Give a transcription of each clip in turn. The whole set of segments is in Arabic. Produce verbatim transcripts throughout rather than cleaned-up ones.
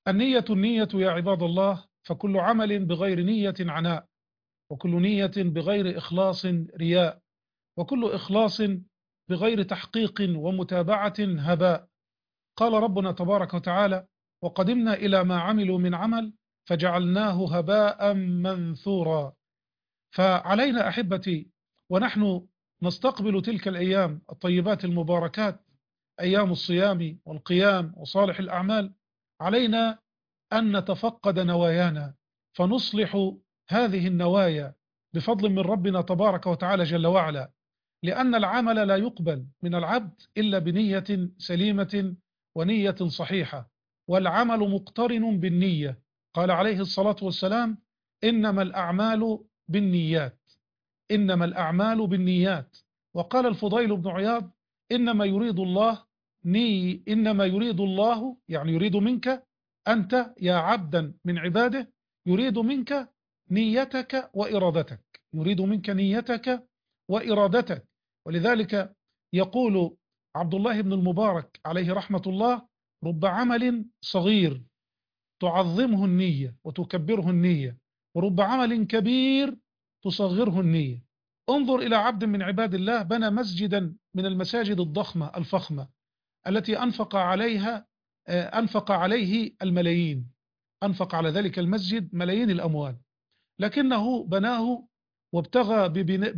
النية النية يا عباد الله، فكل عمل بغير نية عناء، وكل نية بغير إخلاص رياء، وكل إخلاص بغير تحقيق ومتابعة هباء. قال ربنا تبارك وتعالى: وقدمنا إلى ما عملوا من عمل فجعلناه هباء منثورا. فعلينا أحبتي، ونحن نستقبل تلك الأيام الطيبات المباركات، أيام الصيام والقيام وصالح الأعمال، علينا أن نتفقد نوايانا فنصلح هذه النوايا بفضل من ربنا تبارك وتعالى جل وعلا، لأن العمل لا يقبل من العبد إلا بنية سليمة ونية صحيحة، والعمل مقترن بالنية. قال عليه الصلاة والسلام: إنما الأعمال بالنيات، إنما الأعمال بالنيات. وقال الفضيل بن عياض: إنما يريد الله ني إنما يريد الله، يعني يريد منك أنت يا عبدا من عباده، يريد منك نيتك وإرادتك، يريد منك نيتك وإرادتك. ولذلك يقول عبد الله بن المبارك عليه رحمة الله: رب عمل صغير تعظمه النية وتكبره النية، ورب عمل كبير تصغره النية. انظر إلى عبد من عباد الله بنى مسجدا من المساجد الضخمة الفخمة التي أنفق عليها أنفق عليه الملايين، أنفق على ذلك المسجد ملايين الأموال، لكنه بناه وابتغى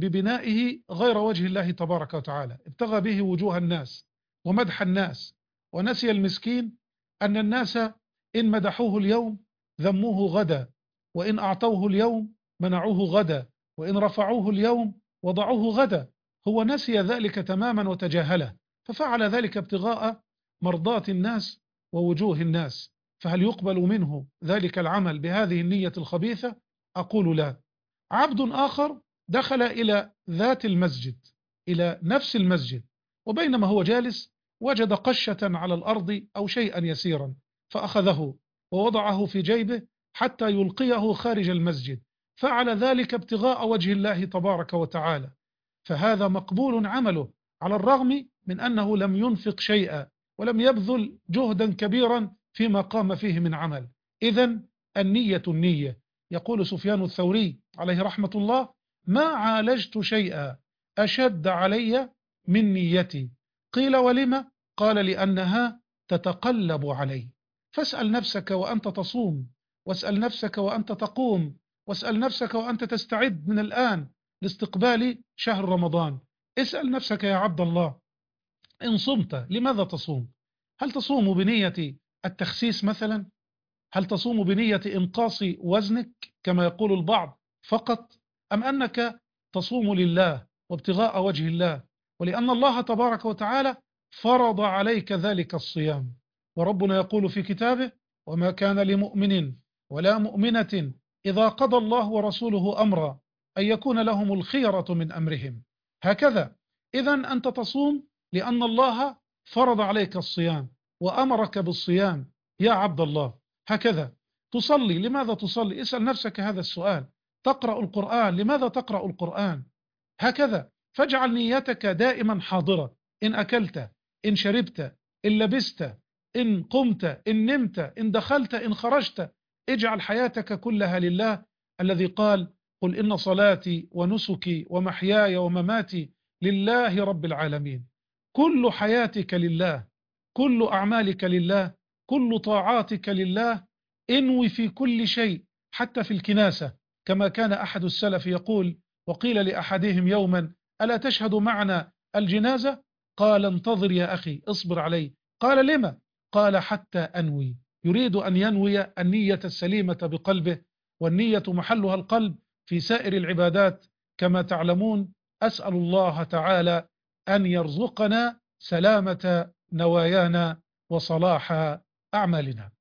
ببنائه غير وجه الله تبارك وتعالى، ابتغى به وجوه الناس ومدح الناس، ونسي المسكين أن الناس إن مدحوه اليوم ذموه غدا، وإن أعطوه اليوم منعوه غدا، وإن رفعوه اليوم وضعوه غدا. هو نسي ذلك تماما وتجاهله، ففعل ذلك ابتغاء مرضات الناس ووجوه الناس. فهل يقبل منه ذلك العمل بهذه النية الخبيثة؟ أقول لا. عبد آخر دخل إلى ذات المسجد، إلى نفس المسجد، وبينما هو جالس وجد قشة على الأرض أو شيئا يسيرا، فأخذه ووضعه في جيبه حتى يلقيه خارج المسجد، فعل ذلك ابتغاء وجه الله تبارك وتعالى، فهذا مقبول عمله، على الرغم من أنه لم ينفق شيئا ولم يبذل جهدا كبيرا فيما قام فيه من عمل. إذن النية النية. يقول سفيان الثوري عليه رحمة الله: ما عالجت شيئا أشد علي من نيتي. قيل: ولم؟ قال: لأنها تتقلب علي. فاسأل نفسك وأنت تصوم، واسأل نفسك وأنت تقوم، واسأل نفسك وأنت تستعد من الآن لاستقبال شهر رمضان. اسأل نفسك يا عبد الله: إن صمت لماذا تصوم؟ هل تصوم بنية التخسيس مثلا؟ هل تصوم بنية إنقاص وزنك كما يقول البعض فقط؟ أم أنك تصوم لله وابتغاء وجه الله، ولأن الله تبارك وتعالى فرض عليك ذلك الصيام؟ وربنا يقول في كتابه: وما كان لمؤمن ولا مؤمنة إذا قضى الله ورسوله أمرا أن يكون لهم الخيرة من أمرهم. هكذا إذن أنت تصوم لأن الله فرض عليك الصيام وأمرك بالصيام يا عبد الله. هكذا تصلي، لماذا تصلي؟ اسأل نفسك هذا السؤال. تقرأ القرآن، لماذا تقرأ القرآن؟ هكذا فاجعل نيتك دائما حاضرة. إن أكلت، إن شربت، إن لبست، إن قمت، إن نمت، إن دخلت، إن خرجت، اجعل حياتك كلها لله، الذي قال: قل إن صلاتي ونسكي ومحياي ومماتي لله رب العالمين. كل حياتك لله، كل أعمالك لله، كل طاعاتك لله. انوي في كل شيء، حتى في الكناسة، كما كان أحد السلف يقول: وقيل لأحدهم يوما: ألا تشهد معنا الجنازة؟ قال: انتظر يا أخي، اصبر علي. قال: لما؟ قال: حتى أنوي. يريد أن ينوي النية السليمة بقلبه، والنية محلها القلب في سائر العبادات كما تعلمون. أسأل الله تعالى أن يرزقنا سلامة نوايانا وصلاح أعمالنا.